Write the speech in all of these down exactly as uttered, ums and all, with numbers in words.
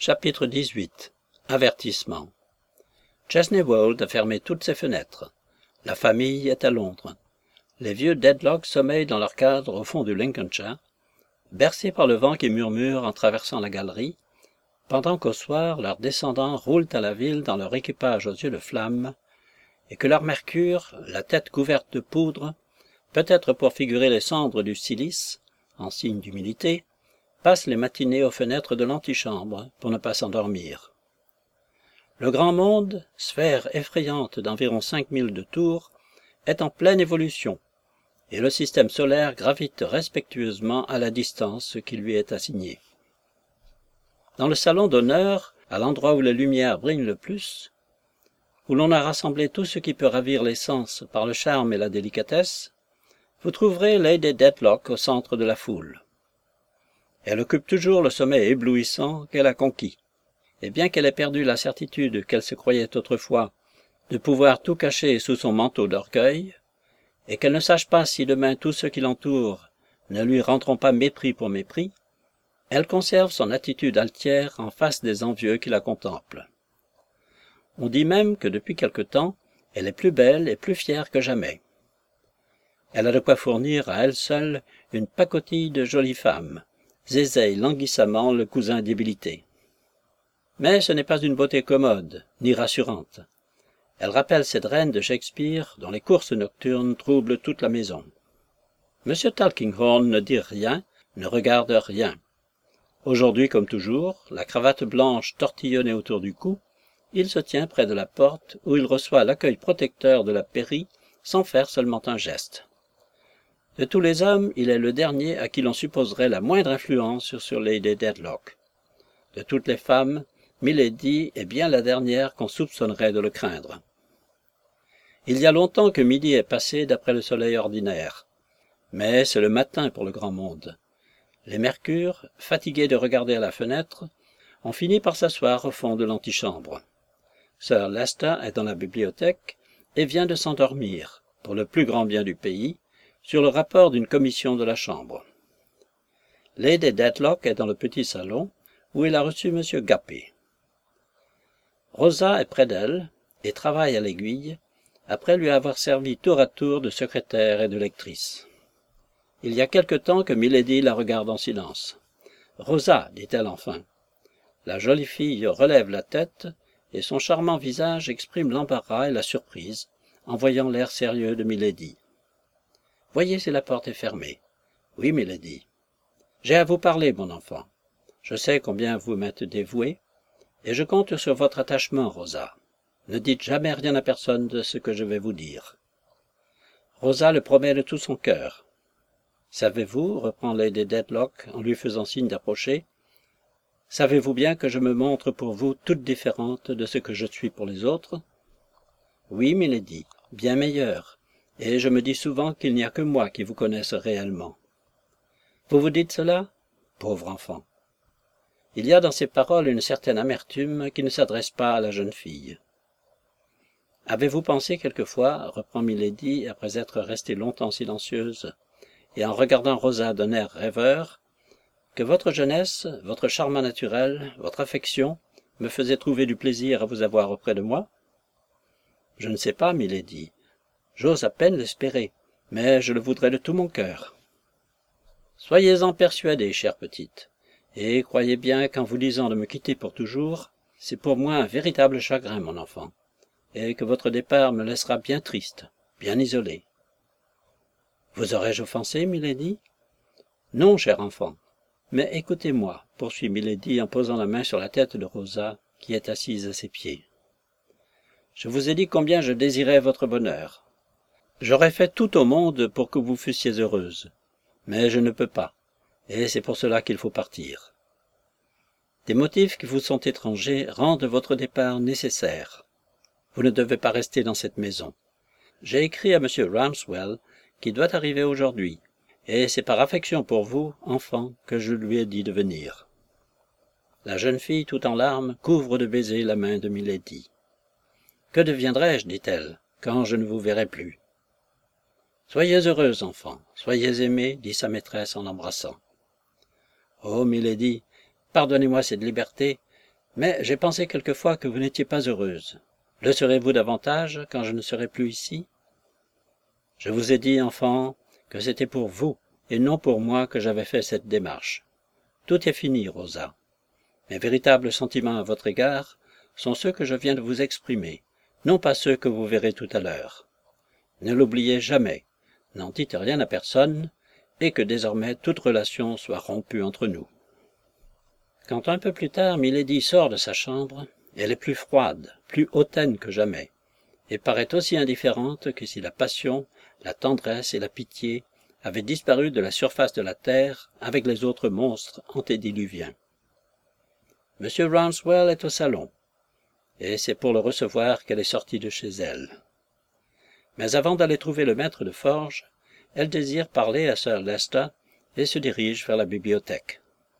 Chapitre dix-huit. Avertissement. Chesney Wold a fermé toutes ses fenêtres. La famille est à Londres. Les vieux Dedlock sommeillent dans leur cadre au fond du Lincolnshire, bercés par le vent qui murmure en traversant la galerie, pendant qu'au soir leurs descendants roulent à la ville dans leur équipage aux yeux de flamme, et que leur Mercure, la tête couverte de poudre, peut-être pour figurer les cendres du silice, en signe d'humilité, passe les matinées aux fenêtres de l'antichambre pour ne pas s'endormir. Le grand monde, sphère effrayante d'environ cinq mille de tours, est en pleine évolution, et le système solaire gravite respectueusement à la distance qui lui est assignée. Dans le salon d'honneur, à l'endroit où les lumières brillent le plus, où l'on a rassemblé tout ce qui peut ravir les sens par le charme et la délicatesse, vous trouverez Lady Dedlock au centre de la foule. Elle occupe toujours le sommet éblouissant qu'elle a conquis, et bien qu'elle ait perdu la certitude qu'elle se croyait autrefois de pouvoir tout cacher sous son manteau d'orgueil, et qu'elle ne sache pas si demain tous ceux qui l'entourent ne lui rendront pas mépris pour mépris, elle conserve son attitude altière en face des envieux qui la contemplent. On dit même que depuis quelque temps, elle est plus belle et plus fière que jamais. Elle a de quoi fournir à elle seule une pacotille de jolies femmes, zézeille languissamment le cousin débilité. Mais ce n'est pas une beauté commode, ni rassurante. Elle rappelle cette reine de Shakespeare dont les courses nocturnes troublent toute la maison. Monsieur Tulkinghorn ne dit rien, ne regarde rien. Aujourd'hui, comme toujours, la cravate blanche tortillonnée autour du cou, il se tient près de la porte où il reçoit l'accueil protecteur de la pairie sans faire seulement un geste. De tous les hommes, il est le dernier à qui l'on supposerait la moindre influence sur Lady Dedlock. De toutes les femmes, Milady est bien la dernière qu'on soupçonnerait de le craindre. Il y a longtemps que midi est passé d'après le soleil ordinaire, mais c'est le matin pour le grand monde. Les Mercures, fatigués de regarder à la fenêtre, ont fini par s'asseoir au fond de l'antichambre. Sir Leicester est dans la bibliothèque et vient de s'endormir, pour le plus grand bien du pays, sur le rapport d'une commission de la Chambre. Lady Dedlock est dans le petit salon, où il a reçu M. Guppy. Rosa est près d'elle, et travaille à l'aiguille, après lui avoir servi tour à tour de secrétaire et de lectrice. Il y a quelque temps que Milady la regarde en silence. « Rosa, dit-elle enfin. » La jolie fille relève la tête, et son charmant visage exprime l'embarras et la surprise, en voyant l'air sérieux de Milady. « Voyez si la porte est fermée. »« Oui, Milady. »« J'ai à vous parler, mon enfant. Je sais combien vous m'êtes dévouée, et je compte sur votre attachement, Rosa. Ne dites jamais rien à personne de ce que je vais vous dire. » Rosa le promet de tout son cœur. « Savez-vous, reprend Lady Dedlock en lui faisant signe d'approcher, savez-vous bien que je me montre pour vous toute différente de ce que je suis pour les autres? »« Oui, Milady, bien meilleure, et je me dis souvent qu'il n'y a que moi qui vous connaisse réellement. »« Vous vous dites cela? Pauvre enfant. » Il y a dans ces paroles une certaine amertume qui ne s'adresse pas à la jeune fille. « Avez-vous pensé quelquefois, reprend Milady après être restée longtemps silencieuse, et en regardant Rosa d'un air rêveur, que votre jeunesse, votre charme naturel, votre affection, me faisaient trouver du plaisir à vous avoir auprès de moi? Je ne sais pas, Milady. J'ose à peine l'espérer, mais je le voudrais de tout mon cœur. Soyez-en persuadée, chère petite, et croyez bien qu'en vous disant de me quitter pour toujours, c'est pour moi un véritable chagrin, mon enfant, et que votre départ me laissera bien triste, bien isolée. Vous aurais-je offensé, Milady? Non, cher enfant. Mais écoutez-moi, poursuit Milady en posant la main sur la tête de Rosa, qui est assise à ses pieds. Je vous ai dit combien je désirais votre bonheur. J'aurais fait tout au monde pour que vous fussiez heureuse, mais je ne peux pas, et c'est pour cela qu'il faut partir. Des motifs qui vous sont étrangers rendent votre départ nécessaire. Vous ne devez pas rester dans cette maison. J'ai écrit à M. Ramswell, qui doit arriver aujourd'hui, et c'est par affection pour vous, enfant, que je lui ai dit de venir. La jeune fille, tout en larmes, couvre de baisers la main de Milady. « Que deviendrai-je, dit-elle, quand je ne vous verrai plus ?»« Soyez heureuse, enfant, soyez aimée, dit sa maîtresse en l'embrassant. « Oh, Milady, pardonnez-moi cette liberté, Mais j'ai pensé quelquefois que vous n'étiez pas heureuse. Le serez-vous davantage quand je ne serai plus ici? Je vous ai dit, enfant, que c'était pour vous et non pour moi que j'avais fait cette démarche. Tout est fini, Rosa. Mes véritables sentiments à votre égard sont ceux que je viens de vous exprimer, non pas ceux que vous verrez tout à l'heure. Ne l'oubliez jamais, n'en dites rien à personne, et que désormais toute relation soit rompue entre nous. Quand un peu plus tard Milady sort de sa chambre, elle est plus froide, plus hautaine que jamais, et paraît aussi indifférente que si la passion, la tendresse et la pitié avaient disparu de la surface de la terre avec les autres monstres antédiluviens. Monsieur Rouncewell est au salon, et c'est pour le recevoir qu'elle est sortie de chez elle. Mais avant d'aller trouver le maître de forge, elle désire parler à Sir Leicester et se dirige vers la bibliothèque.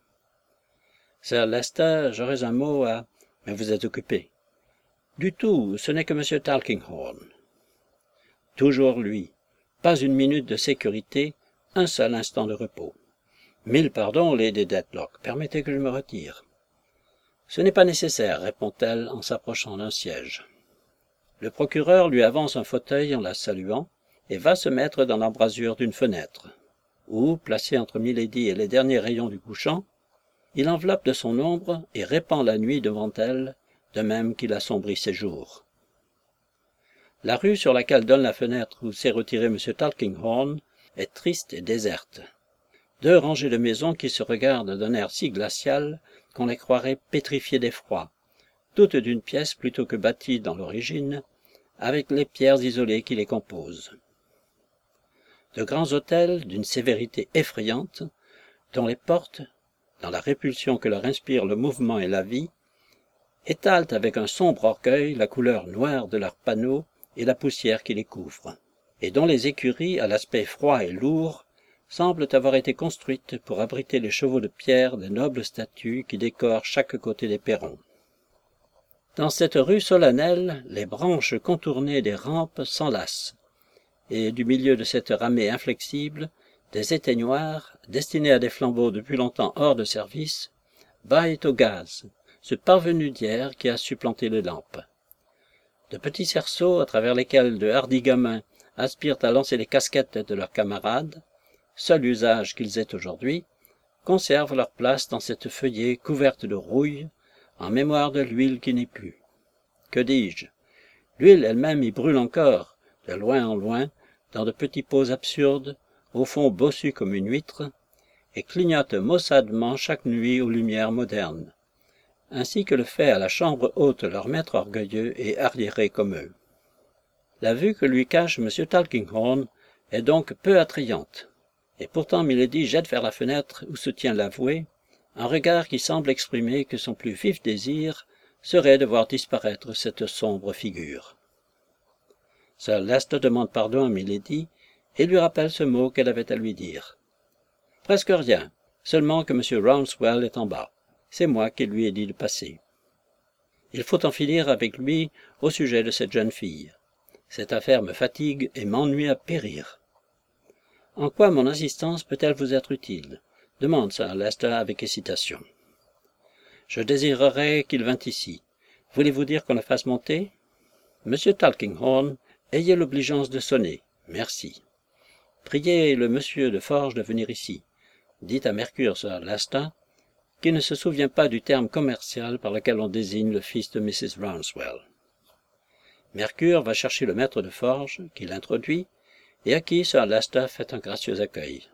« Sir Leicester, j'aurais un mot à... mais vous êtes occupé. »« Du tout, ce n'est que M. Tulkinghorn. »« Toujours lui. Pas une minute de sécurité, un seul instant de repos. »« Mille pardons, Lady Dedlock, permettez que je me retire. »« Ce n'est pas nécessaire, répond-elle en s'approchant d'un siège. » Le procureur lui avance un fauteuil en la saluant et va se mettre dans l'embrasure d'une fenêtre, où, placé entre Milady et les derniers rayons du couchant, il enveloppe de son ombre et répand la nuit devant elle, de même qu'il assombrit ses jours. La rue sur laquelle donne la fenêtre où s'est retiré M. Tulkinghorn est triste et déserte. Deux rangées de maisons qui se regardent d'un air si glacial qu'on les croirait pétrifiées d'effroi, toutes d'une pièce plutôt que bâties dans l'origine, avec les pierres isolées qui les composent. De grands hôtels d'une sévérité effrayante, dont les portes, dans la répulsion que leur inspire le mouvement et la vie, étalent avec un sombre orgueil la couleur noire de leurs panneaux et la poussière qui les couvre, et dont les écuries, à l'aspect froid et lourd, semblent avoir été construites pour abriter les chevaux de pierre des nobles statues qui décorent chaque côté des perrons. Dans cette rue solennelle, les branches contournées des rampes s'enlacent, et du milieu de cette ramée inflexible, des éteignoirs, destinés à des flambeaux depuis longtemps hors de service, baillent au gaz, ce parvenu d'hier qui a supplanté les lampes. De petits cerceaux à travers lesquels de hardis gamins aspirent à lancer les casquettes de leurs camarades, seul usage qu'ils aient aujourd'hui, conservent leur place dans cette feuillée couverte de rouille, en mémoire de l'huile qui n'est plus. Que dis-je? L'huile elle-même y brûle encore, de loin en loin, dans de petits pots absurdes, au fond bossu comme une huître, et clignote maussadement chaque nuit aux lumières modernes, ainsi que le fait à la chambre haute leur maître orgueilleux et arriéré comme eux. La vue que lui cache M. Tulkinghorn est donc peu attrayante, et pourtant Milady jette vers la fenêtre où se tient l'avoué un regard qui semble exprimer que son plus vif désir serait de voir disparaître cette sombre figure. Sir Leicester demande pardon à Milady et lui rappelle ce mot qu'elle avait à lui dire. « Presque rien, seulement que M. Rouncewell est en bas. C'est moi qui lui ai dit de passer. Il faut en finir avec lui au sujet de cette jeune fille. Cette affaire me fatigue et m'ennuie à périr. En quoi mon assistance peut-elle vous être utile ? Demande Sir Leicester avec hésitation. Je désirerais qu'il vînt ici. Voulez-vous dire qu'on le fasse monter? Monsieur Tulkinghorn, ayez l'obligeance de sonner. Merci. Priez le monsieur de forge de venir ici. Dites à Mercure Sir Leicester, qui ne se souvient pas du terme commercial par lequel on désigne le fils de Missus Rouncewell. Mercure va chercher le maître de forge, qui l'introduit, et à qui Sir Leicester fait un gracieux accueil.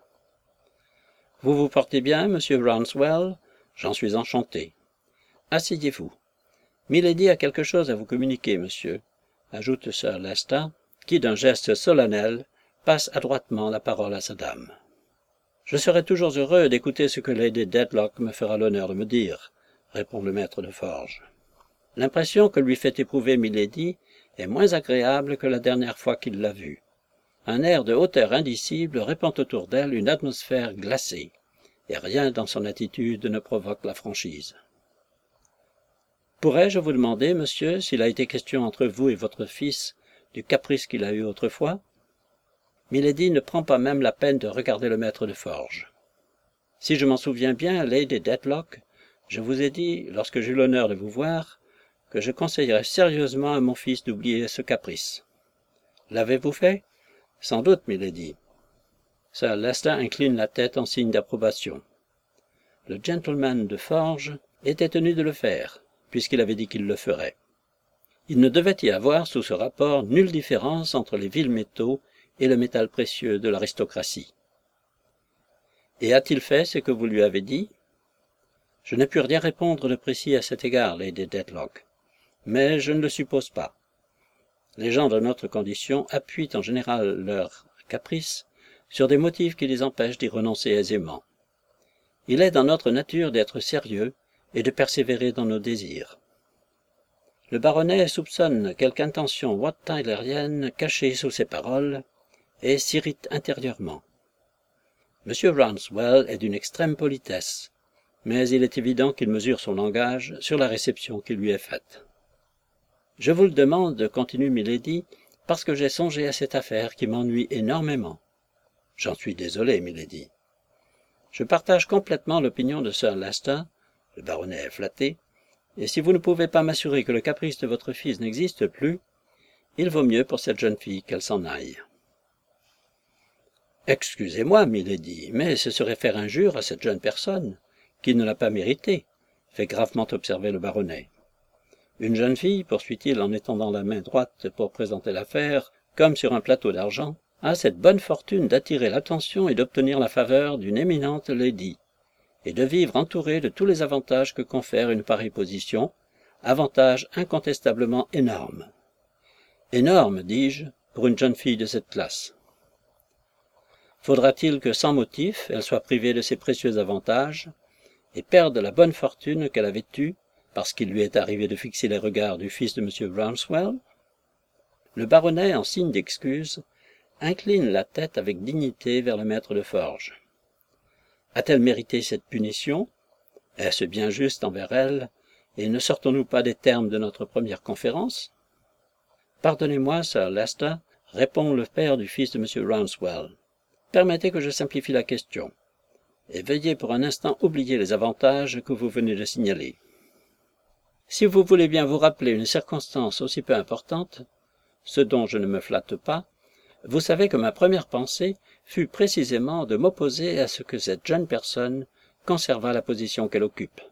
« Vous vous portez bien, monsieur Rouncewell? J'en suis enchanté. Asseyez-vous. Milady a quelque chose à vous communiquer, monsieur, » ajoute Sir Leicester, qui, d'un geste solennel, passe adroitement la parole à sa dame. « Je serai toujours heureux d'écouter ce que Lady Dedlock me fera l'honneur de me dire, » répond le maître de forge. L'impression que lui fait éprouver Milady est moins agréable que la dernière fois qu'il l'a vue. Un air de hauteur indicible répand autour d'elle une atmosphère glacée, et rien dans son attitude ne provoque la franchise. « Pourrais-je vous demander, monsieur, s'il a été question entre vous et votre fils du caprice qu'il a eu autrefois ?» Milady ne prend pas même la peine de regarder le maître de forge. « Si je m'en souviens bien, Lady Dedlock, Je vous ai dit, lorsque j'eus l'honneur de vous voir, que je conseillerais sérieusement à mon fils d'oublier ce caprice. L'avez-vous fait? Sans doute, milady. Sir Leicester incline la tête en signe d'approbation. Le gentleman de Forges était tenu de le faire, puisqu'il avait dit qu'il le ferait. Il ne devait y avoir sous ce rapport nulle différence entre les vils métaux et le métal précieux de l'aristocratie. Et a-t-il fait ce que vous lui avez dit? Je n'ai pu rien répondre de précis à cet égard, Lady Dedlock, mais je ne le suppose pas. Les gens de notre condition appuient en général leurs caprices sur des motifs qui les empêchent d'y renoncer aisément. Il est dans notre nature d'être sérieux et de persévérer dans nos désirs. Le baronnet soupçonne quelque intention wat-tylerienne cachée sous ces paroles et s'irrite intérieurement. Monsieur Rouncewell est d'une extrême politesse, mais il est évident qu'il mesure son langage sur la réception qui lui est faite. Je vous le demande, continue Milady, parce que j'ai songé à cette affaire qui m'ennuie énormément. J'en suis désolé, Milady. Je partage complètement l'opinion de Sir Leicester, le baronnet est flatté, et si vous ne pouvez pas m'assurer que le caprice de votre fils n'existe plus, il vaut mieux pour cette jeune fille qu'elle s'en aille. Excusez-moi, milady, mais ce serait faire injure à cette jeune personne, qui ne l'a pas mérité, fait gravement observer le baronnet. Une jeune fille, poursuit-il en étendant la main droite pour présenter l'affaire, comme sur un plateau d'argent, a cette bonne fortune d'attirer l'attention et d'obtenir la faveur d'une éminente lady, et de vivre entourée de tous les avantages que confère une pareille position, avantages incontestablement énormes. Énormes, dis-je, pour une jeune fille de cette classe. Faudra-t-il que, sans motif, elle soit privée de ces précieux avantages, et perde la bonne fortune qu'elle avait eue, parce qu'il lui est arrivé de fixer les regards du fils de M. Rouncewell? Le baronnet, en signe d'excuse, incline la tête avec dignité vers le maître de forge. A-t-elle mérité cette punition? Est-ce bien juste envers elle, et ne sortons-nous pas des termes de notre première conférence? Pardonnez-moi, Sir Leicester, répond le père du fils de M. Rouncewell. Permettez que je simplifie la question, et veuillez pour un instant oublier les avantages que vous venez de signaler. Si vous voulez bien vous rappeler une circonstance aussi peu importante, ce dont je ne me flatte pas, vous savez que ma première pensée fut précisément de m'opposer à ce que cette jeune personne conservât la position qu'elle occupe.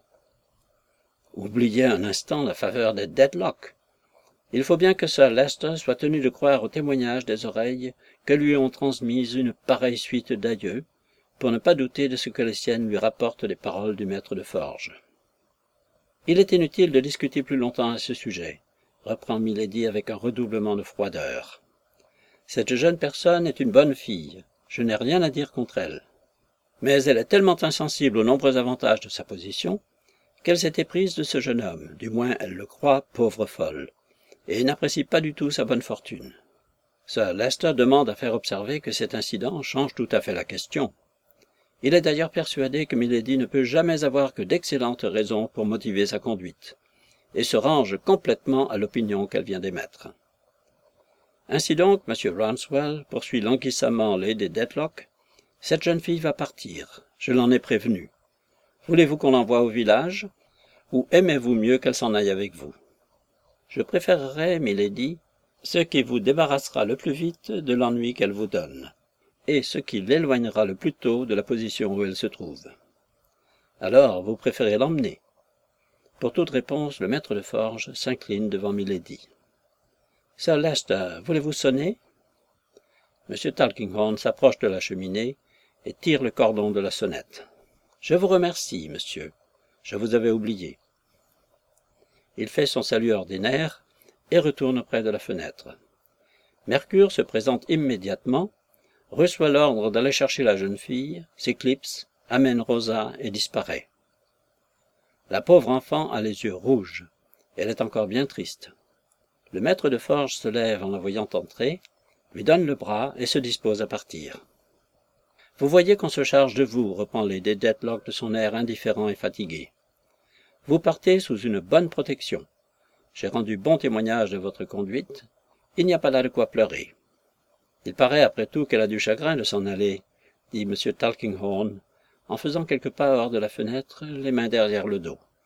Oubliez un instant la faveur des Dedlock. Il faut bien que Sir Leicester soit tenu de croire au témoignage des oreilles que lui ont transmises une pareille suite d'aïeux, pour ne pas douter de ce que les siennes lui rapportent des paroles du maître de forge. Il est inutile de discuter plus longtemps à ce sujet, reprend Milady avec un redoublement de froideur. Cette jeune personne est une bonne fille, je n'ai rien à dire contre elle. Mais elle est tellement insensible aux nombreux avantages de sa position, qu'elle s'est éprise de ce jeune homme, du moins elle le croit, pauvre folle, et n'apprécie pas du tout sa bonne fortune. Sir Leicester demande à faire observer que cet incident change tout à fait la question. Il est d'ailleurs persuadé que Milady ne peut jamais avoir que d'excellentes raisons pour motiver sa conduite, et se range complètement à l'opinion qu'elle vient d'émettre. Ainsi donc, M. Rouncewell, poursuit languissamment Lady Dedlock, cette jeune fille va partir, je l'en ai prévenu. Voulez-vous qu'on l'envoie au village, ou aimez-vous mieux qu'elle s'en aille avec vous? Je préférerais, milady, ce qui vous débarrassera le plus vite de l'ennui qu'elle vous donne, et ce qui l'éloignera le plus tôt de la position où elle se trouve. Alors, vous préférez l'emmener? Pour toute réponse, le maître de forge s'incline devant milady. Sir Leicester, voulez-vous sonner? M. Tulkinghorn s'approche de la cheminée et tire le cordon de la sonnette. Je vous remercie, monsieur. Je vous avais oublié. Il fait son salut ordinaire et retourne près de la fenêtre. Mercure se présente immédiatement, reçoit l'ordre d'aller chercher la jeune fille, s'éclipse, amène Rosa et disparaît. La pauvre enfant a les yeux rouges. Elle est encore bien triste. Le maître de forge se lève en la voyant entrer, lui donne le bras et se dispose à partir. « Vous voyez qu'on se charge de vous, reprend Lady Dedlock de son air indifférent et fatigué. Vous partez sous une bonne protection. J'ai rendu bon témoignage de votre conduite. Il n'y a pas là de quoi pleurer. Il paraît après tout qu'elle a du chagrin de s'en aller, dit M. Tulkinghorn, en faisant quelques pas hors de la fenêtre, les mains derrière le dos.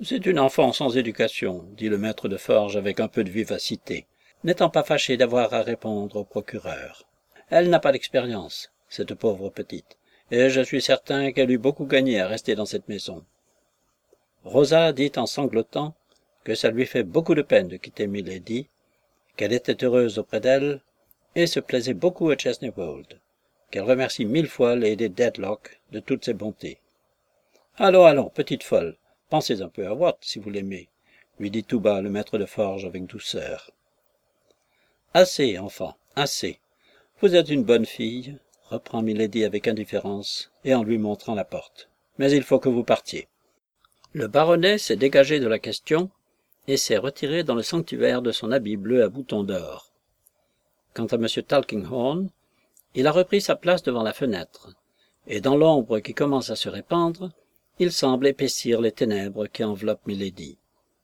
C'est une enfant sans éducation, dit le maître de forge avec un peu de vivacité, n'étant pas fâché d'avoir à répondre au procureur. Elle n'a pas d'expérience, cette pauvre petite, et je suis certain qu'elle eût beaucoup gagné à rester dans cette maison. Rosa dit en sanglotant que ça lui fait beaucoup de peine de quitter Milady, qu'elle était heureuse auprès d'elle, et se plaisait beaucoup à Chesney Wold, qu'elle remercie mille fois Lady Dedlock de toutes ses bontés. « Allons, allons, petite folle, pensez un peu à Watt, si vous l'aimez, lui dit tout bas le maître de forge avec douceur. « Assez, enfant, assez. Vous êtes une bonne fille, reprend Milady avec indifférence, et en lui montrant la porte. Mais il faut que vous partiez. » Le baronnet s'est dégagé de la question, et s'est retiré dans le sanctuaire de son habit bleu à boutons d'or. Quant à M. Tulkinghorn, il a repris sa place devant la fenêtre, et dans l'ombre qui commence à se répandre, il semble épaissir les ténèbres qui enveloppent Milady.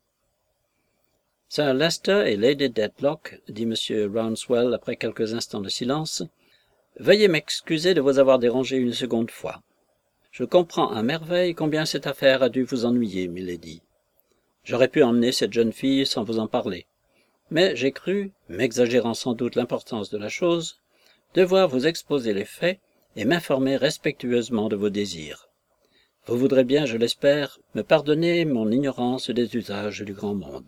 « Sir Leicester et Lady Dedlock, dit M. Rouncewell après quelques instants de silence, veuillez m'excuser de vous avoir dérangé une seconde fois. Je comprends à merveille combien cette affaire a dû vous ennuyer, Milady. J'aurais pu emmener cette jeune fille sans vous en parler, mais j'ai cru, m'exagérant sans doute l'importance de la chose, devoir vous exposer les faits et m'informer respectueusement de vos désirs. Vous voudrez bien, je l'espère, me pardonner mon ignorance des usages du grand monde. »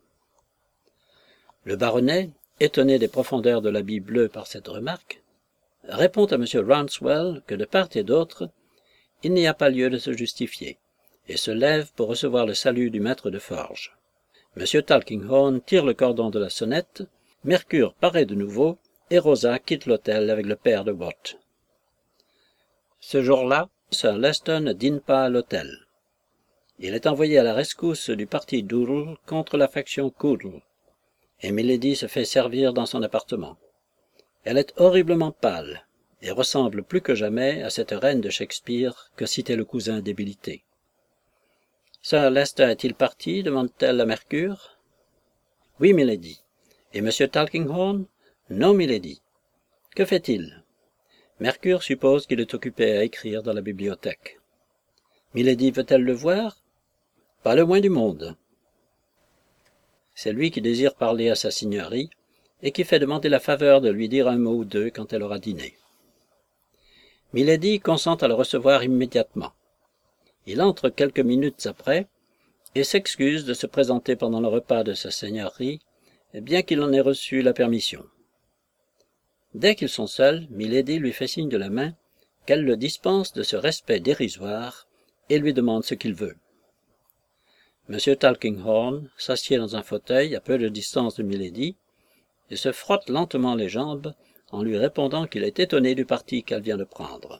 Le baronnet, étonné des profondeurs de l'habit bleu par cette remarque, répond à M. Rouncewell que de part et d'autre, il n'y a pas lieu de se justifier, et se lève pour recevoir le salut du maître de forge. M. Tulkinghorn tire le cordon de la sonnette, Mercure paraît de nouveau, et Rosa quitte l'hôtel avec le père de Watt. Ce jour-là, Sir Leicester ne dîne pas à l'hôtel. Il est envoyé à la rescousse du parti Doodle contre la faction Coodle, et Milady se fait servir dans son appartement. Elle est horriblement pâle, et ressemble plus que jamais à cette reine de Shakespeare que citait le cousin débilité. « Sir Leicester est-il parti » demande-t-elle à Mercure. « Oui, Milady. Et M. Tulkinghorn ?»« Non, Milady. »« Que fait-il » Mercure suppose qu'il est occupé à écrire dans la bibliothèque. « Milady veut-elle le voir ?»« Pas le moins du monde. » C'est lui qui désire parler à sa seigneurie, et qui fait demander la faveur de lui dire un mot ou deux quand elle aura dîné. Milady consent à le recevoir immédiatement. Il entre quelques minutes après, et s'excuse de se présenter pendant le repas de sa seigneurie, bien qu'il en ait reçu la permission. Dès qu'ils sont seuls, Milady lui fait signe de la main qu'elle le dispense de ce respect dérisoire et lui demande ce qu'il veut. M. Tulkinghorn s'assied dans un fauteuil à peu de distance de Milady et se frotte lentement les jambes en lui répondant qu'il est étonné du parti qu'elle vient de prendre.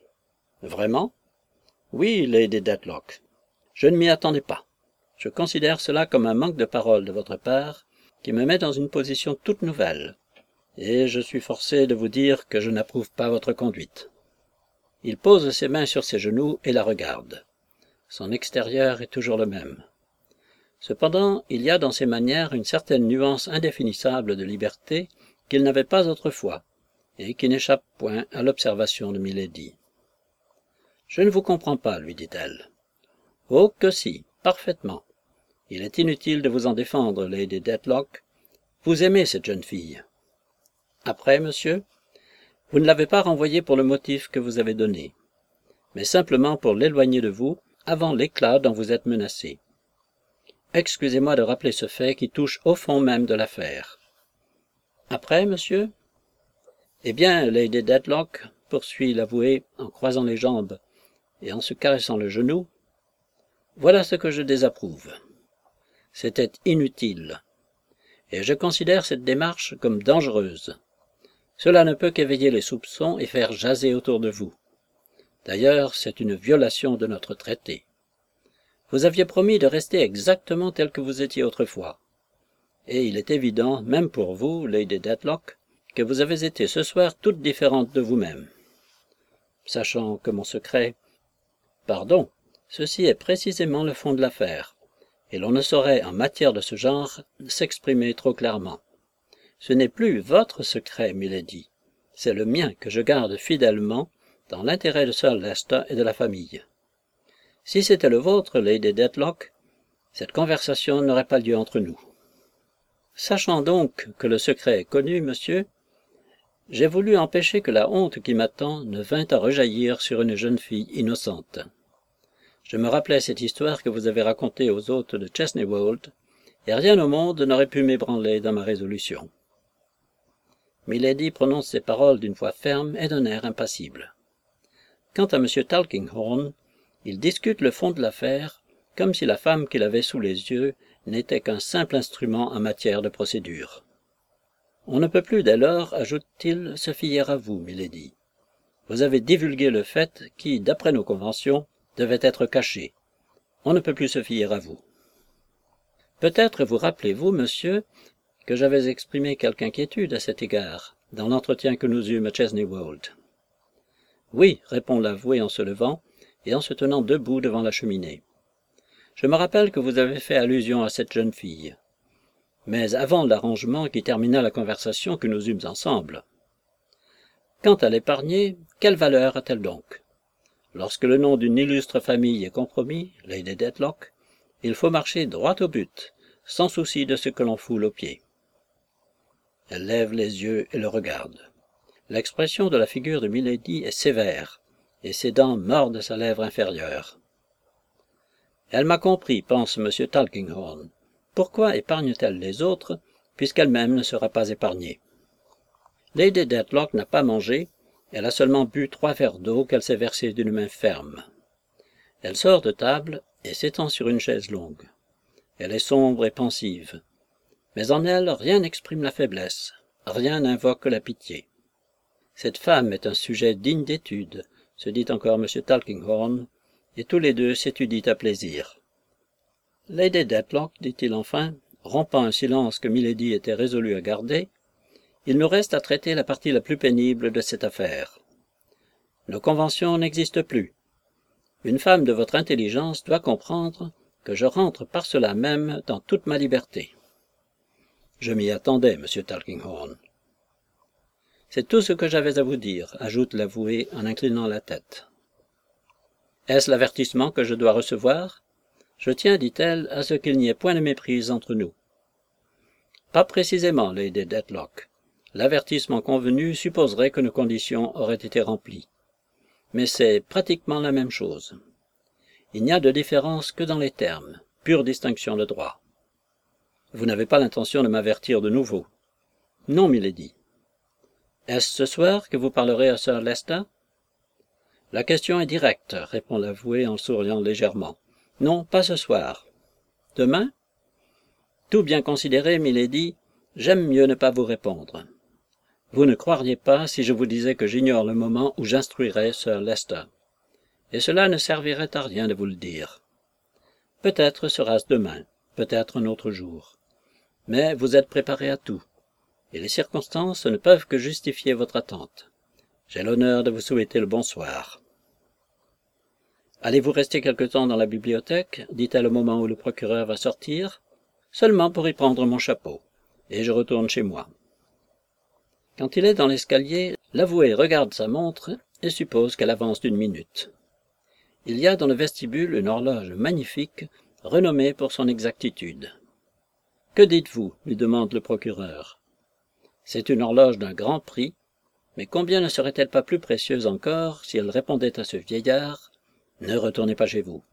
« Vraiment ? » ?»« Oui, Lady Dedlock. Je ne m'y attendais pas. Je considère cela comme un manque de parole de votre part qui me met dans une position toute nouvelle, et je suis forcé de vous dire que je n'approuve pas votre conduite. » Il pose ses mains sur ses genoux et la regarde. Son extérieur est toujours le même. Cependant, il y a dans ses manières une certaine nuance indéfinissable de liberté qu'il n'avait pas autrefois, et qui n'échappe point à l'observation de Milady. « Je ne vous comprends pas, lui dit-elle. »« Oh, que si, parfaitement. Il est inutile de vous en défendre, Lady Dedlock. Vous aimez cette jeune fille. Après, monsieur, vous ne l'avez pas renvoyée pour le motif que vous avez donné, mais simplement pour l'éloigner de vous avant l'éclat dont vous êtes menacé. Excusez-moi de rappeler ce fait qui touche au fond même de l'affaire. Après, monsieur? Eh bien, Lady Dedlock, poursuit l'avoué en croisant les jambes et en se caressant le genou, voilà ce que je désapprouve. C'était inutile, et je considère cette démarche comme dangereuse. Cela ne peut qu'éveiller les soupçons et faire jaser autour de vous. D'ailleurs, c'est une violation de notre traité. Vous aviez promis de rester exactement tel que vous étiez autrefois. Et il est évident, même pour vous, Lady Dedlock, que vous avez été ce soir toute différente de vous-même. Sachant que mon secret... Pardon, ceci est précisément le fond de l'affaire, et l'on ne saurait, en matière de ce genre, s'exprimer trop clairement. Ce n'est plus votre secret, milady, c'est le mien que je garde fidèlement dans l'intérêt de Sir Leicester et de la famille. Si c'était le vôtre, Lady Dedlock, cette conversation n'aurait pas lieu entre nous. Sachant donc que le secret est connu, monsieur, j'ai voulu empêcher que la honte qui m'attend ne vînt à rejaillir sur une jeune fille innocente. Je me rappelais cette histoire que vous avez racontée aux hôtes de Chesney Wold, et rien au monde n'aurait pu m'ébranler dans ma résolution. Milady prononce ces paroles d'une voix ferme et d'un air impassible. Quant à M. Tulkinghorn, il discute le fond de l'affaire, comme si la femme qu'il avait sous les yeux n'était qu'un simple instrument en matière de procédure. On ne peut plus dès lors, ajoute-t-il, se fier à vous, Milady. Vous avez divulgué le fait qui, d'après nos conventions, devait être caché. On ne peut plus se fier à vous. Peut-être vous rappelez-vous, monsieur, que j'avais exprimé quelque inquiétude à cet égard, dans l'entretien que nous eûmes à Chesney Wold. Oui, répond l'avoué en se levant et en se tenant debout devant la cheminée. Je me rappelle que vous avez fait allusion à cette jeune fille, mais avant l'arrangement qui termina la conversation que nous eûmes ensemble. Quant à l'épargner, quelle valeur a-t-elle donc? Lorsque le nom d'une illustre famille est compromis, Lady Dedlock, il faut marcher droit au but, sans souci de ce que l'on foule aux pieds. Elle lève les yeux et le regarde. L'expression de la figure de Milady est sévère, et ses dents mordent sa lèvre inférieure. Elle m'a compris, pense M. Tulkinghorn. Pourquoi épargne-t-elle les autres, puisqu'elle-même ne sera pas épargnée? Lady Dedlock n'a pas mangé, elle a seulement bu trois verres d'eau qu'elle s'est versée d'une main ferme. Elle sort de table et s'étend sur une chaise longue. Elle est sombre et pensive. Mais en elle, rien n'exprime la faiblesse, rien n'invoque la pitié. Cette femme est un sujet digne d'étude, se dit encore M. Tulkinghorn, et tous les deux s'étudient à plaisir. Lady Dedlock, dit-il enfin, rompant un silence que Milady était résolue à garder, il nous reste à traiter la partie la plus pénible de cette affaire. Nos conventions n'existent plus. Une femme de votre intelligence doit comprendre que je rentre par cela même dans toute ma liberté. Je m'y attendais, monsieur Tulkinghorn. C'est tout ce que j'avais à vous dire, ajoute l'avoué en inclinant la tête. Est-ce l'avertissement que je dois recevoir? Je tiens, dit-elle, à ce qu'il n'y ait point de méprise entre nous. Pas précisément, Lady Dedlock. L'avertissement convenu supposerait que nos conditions auraient été remplies. Mais c'est pratiquement la même chose. Il n'y a de différence que dans les termes, pure distinction de droit. Vous n'avez pas l'intention de m'avertir de nouveau. Non, milady. Est-ce ce soir que vous parlerez à Sir Leicester? La question est directe, répond l'avoué en souriant légèrement. Non, pas ce soir. Demain? Tout bien considéré, milady, j'aime mieux ne pas vous répondre. Vous ne croiriez pas si je vous disais que j'ignore le moment où j'instruirai Sir Leicester. Et cela ne servirait à rien de vous le dire. Peut-être sera-ce demain, peut-être un autre jour. Mais vous êtes préparé à tout, et les circonstances ne peuvent que justifier votre attente. J'ai l'honneur de vous souhaiter le bonsoir. Allez-vous rester quelque temps dans la bibliothèque, dit-elle au moment où le procureur va sortir, seulement pour y prendre mon chapeau, et je retourne chez moi. Quand il est dans l'escalier, l'avoué regarde sa montre et suppose qu'elle avance d'une minute. Il y a dans le vestibule une horloge magnifique, renommée pour son exactitude. « Que dites-vous » lui demande le procureur. C'est une horloge d'un grand prix, mais combien ne serait-elle pas plus précieuse encore si elle répondait à ce vieillard « Ne retournez pas chez vous ».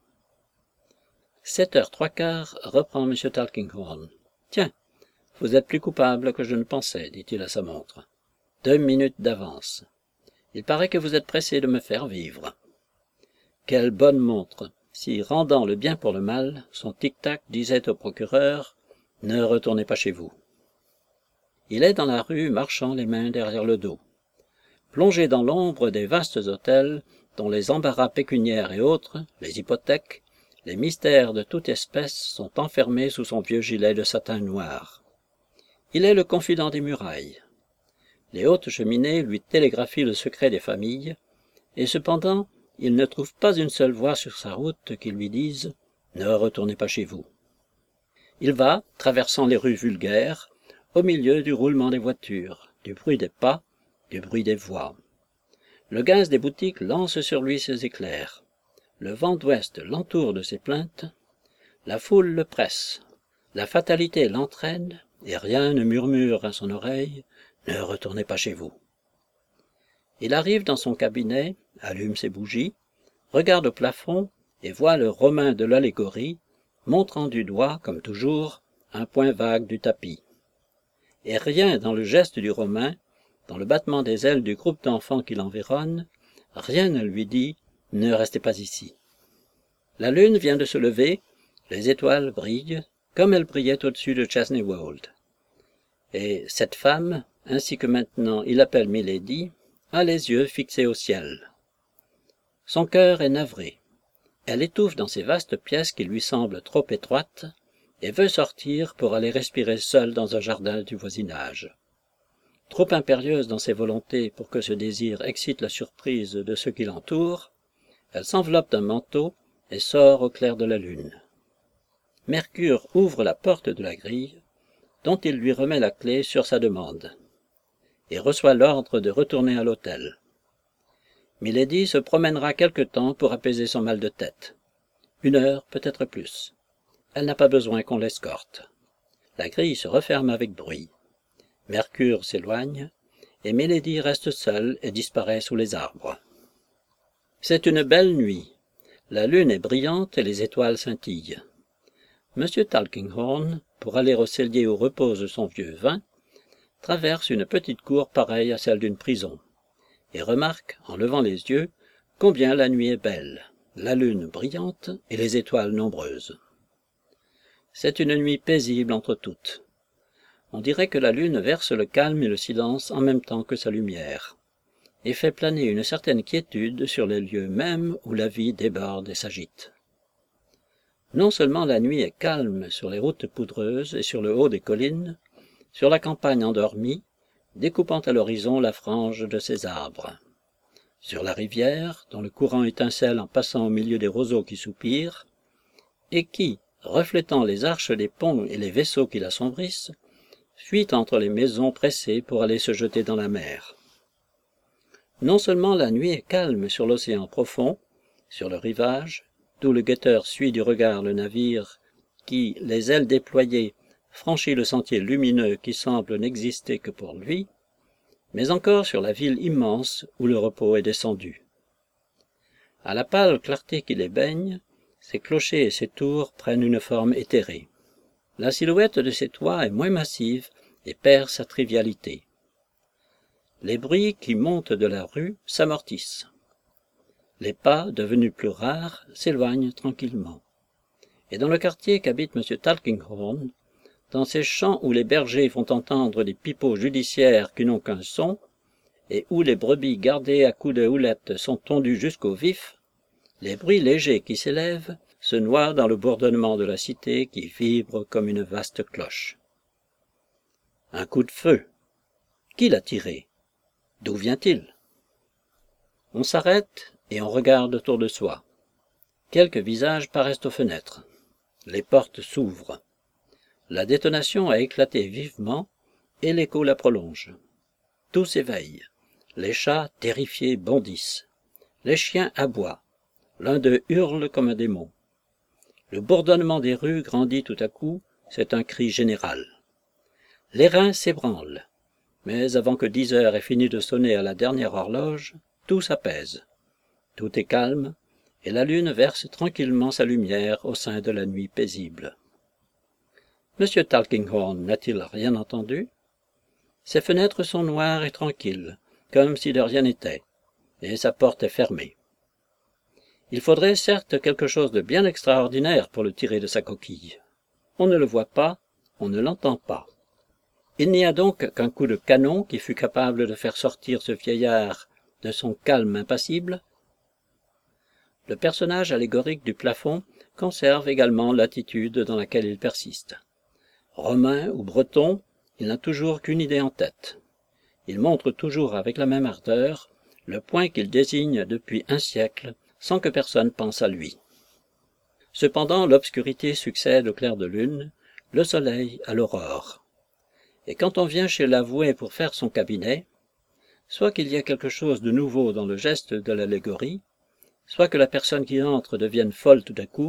Sept heures trois quarts, reprend M. Tulkinghorn. « Tiens, vous êtes plus coupable que je ne pensais, dit-il à sa montre. Deux minutes d'avance. Il paraît que vous êtes pressé de me faire vivre. Quelle bonne montre, si, rendant le bien pour le mal, son tic-tac disait au procureur « Ne retournez pas chez vous ». Il est dans la rue, marchant les mains derrière le dos. Plongé dans l'ombre des vastes hôtels, dont les embarras pécuniaires et autres, les hypothèques, les mystères de toute espèce sont enfermés sous son vieux gilet de satin noir. Il est le confident des murailles. Les hautes cheminées lui télégraphient le secret des familles, et cependant, il ne trouve pas une seule voix sur sa route qui lui dise « Ne retournez pas chez vous ». Il va, traversant les rues vulgaires, au milieu du roulement des voitures, du bruit des pas, du bruit des voix. Le gaz des boutiques lance sur lui ses éclairs. Le vent d'ouest l'entoure de ses plaintes. La foule le presse, la fatalité l'entraîne, et rien ne murmure à son oreille « Ne retournez pas chez vous ». Il arrive dans son cabinet, allume ses bougies, regarde au plafond et voit le Romain de l'allégorie, montrant du doigt, comme toujours, un point vague du tapis. Et rien dans le geste du Romain, dans le battement des ailes du groupe d'enfants qui l'environne, rien ne lui dit « Ne restez pas ici ». La lune vient de se lever, les étoiles brillent, comme elles brillaient au-dessus de Chesney Wold. Et cette femme, ainsi que maintenant il appelle Milady, a les yeux fixés au ciel. Son cœur est navré. Elle étouffe dans ces vastes pièces qui lui semblent trop étroites et veut sortir pour aller respirer seule dans un jardin du voisinage. Trop impérieuse dans ses volontés pour que ce désir excite la surprise de ceux qui l'entourent, elle s'enveloppe d'un manteau et sort au clair de la lune. Mercure ouvre la porte de la grille, dont il lui remet la clé sur sa demande, et reçoit l'ordre de retourner à l'hôtel. Milady se promènera quelque temps pour apaiser son mal de tête. Une heure, peut-être plus. Elle n'a pas besoin qu'on l'escorte. La grille se referme avec bruit. Mercure s'éloigne, et Milady reste seule et disparaît sous les arbres. C'est une belle nuit. La lune est brillante et les étoiles scintillent. Monsieur Tulkinghorn, pour aller au cellier où repose son vieux vin, traverse une petite cour pareille à celle d'une prison, et remarque, en levant les yeux, combien la nuit est belle, la lune brillante et les étoiles nombreuses. C'est une nuit paisible entre toutes. On dirait que la lune verse le calme et le silence en même temps que sa lumière, et fait planer une certaine quiétude sur les lieux mêmes où la vie déborde et s'agite. Non seulement la nuit est calme sur les routes poudreuses et sur le haut des collines, sur la campagne endormie, découpant à l'horizon la frange de ses arbres. Sur la rivière, dont le courant étincelle en passant au milieu des roseaux qui soupirent, et qui, reflétant les arches des ponts et les vaisseaux qui l'assombrissent, fuit entre les maisons pressées pour aller se jeter dans la mer. Non seulement la nuit est calme sur l'océan profond, sur le rivage, d'où le guetteur suit du regard le navire qui, les ailes déployées, franchit le sentier lumineux qui semble n'exister que pour lui, mais encore sur la ville immense où le repos est descendu. À la pâle clarté qui les baigne, ses clochers et ses tours prennent une forme éthérée. La silhouette de ses toits est moins massive et perd sa trivialité. Les bruits qui montent de la rue s'amortissent. Les pas, devenus plus rares, s'éloignent tranquillement. Et dans le quartier qu'habite M. Tulkinghorn, dans ces champs où les bergers font entendre des pipeaux judiciaires qui n'ont qu'un son, et où les brebis gardées à coups de houlette sont tondues jusqu'au vif, les bruits légers qui s'élèvent se noient dans le bourdonnement de la cité qui vibre comme une vaste cloche. Un coup de feu. Qui l'a tiré? D'où vient-il? On s'arrête et on regarde autour de soi. Quelques visages paraissent aux fenêtres. Les portes s'ouvrent. La détonation a éclaté vivement et l'écho la prolonge. Tout s'éveille. Les chats, terrifiés, bondissent. Les chiens aboient. L'un d'eux hurle comme un démon. Le bourdonnement des rues grandit tout à coup, c'est un cri général. Les reins s'ébranlent. Mais avant que dix heures aient fini de sonner à la dernière horloge, tout s'apaise. Tout est calme, et la lune verse tranquillement sa lumière au sein de la nuit paisible. Monsieur Tulkinghorn n'a-t-il rien entendu? Ses fenêtres sont noires et tranquilles, comme si de rien n'était, et sa porte est fermée. Il faudrait certes quelque chose de bien extraordinaire pour le tirer de sa coquille. On ne le voit pas, on ne l'entend pas. Il n'y a donc qu'un coup de canon qui fût capable de faire sortir ce vieillard de son calme impassible. Le personnage allégorique du plafond conserve également l'attitude dans laquelle il persiste. Romain ou breton, il n'a toujours qu'une idée en tête. Il montre toujours avec la même ardeur le point qu'il désigne depuis un siècle sans que personne pense à lui. Cependant, l'obscurité succède au clair de lune, le soleil à l'aurore. Et quand on vient chez l'avoué pour faire son cabinet, soit qu'il y ait quelque chose de nouveau dans le geste de l'allégorie, soit que la personne qui entre devienne folle tout à coup,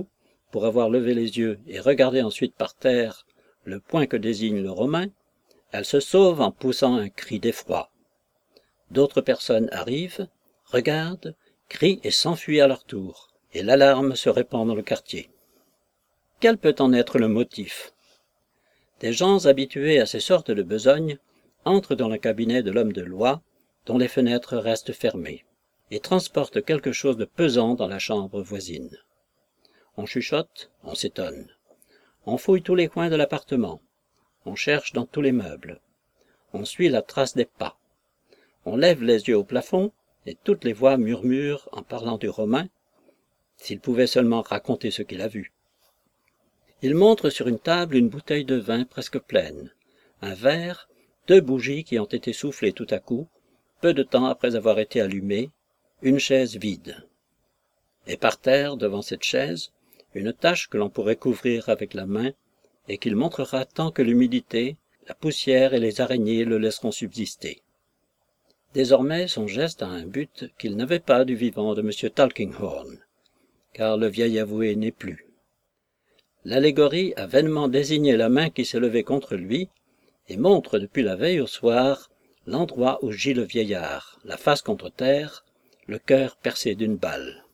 pour avoir levé les yeux et regardé ensuite par terre le point que désigne le Romain, elle se sauve en poussant un cri d'effroi. D'autres personnes arrivent, regardent, crient et s'enfuient à leur tour, et l'alarme se répand dans le quartier. Quel peut en être le motif? Des gens habitués à ces sortes de besognes entrent dans le cabinet de l'homme de loi, dont les fenêtres restent fermées, et transportent quelque chose de pesant dans la chambre voisine. On chuchote, on s'étonne. On fouille tous les coins de l'appartement. On cherche dans tous les meubles. On suit la trace des pas. On lève les yeux au plafond, et toutes les voix murmurent en parlant du Romain, s'il pouvait seulement raconter ce qu'il a vu. Il montre sur une table une bouteille de vin presque pleine, un verre, deux bougies qui ont été soufflées tout à coup, peu de temps après avoir été allumées, une chaise vide. Et par terre, devant cette chaise, une tache que l'on pourrait couvrir avec la main, et qu'il montrera tant que l'humidité, la poussière et les araignées le laisseront subsister. Désormais, son geste a un but qu'il n'avait pas du vivant de M. Tulkinghorn, car le vieil avoué n'est plus. L'allégorie a vainement désigné la main qui s'est levée contre lui, et montre depuis la veille au soir l'endroit où gît le vieillard, la face contre terre, le cœur percé d'une balle.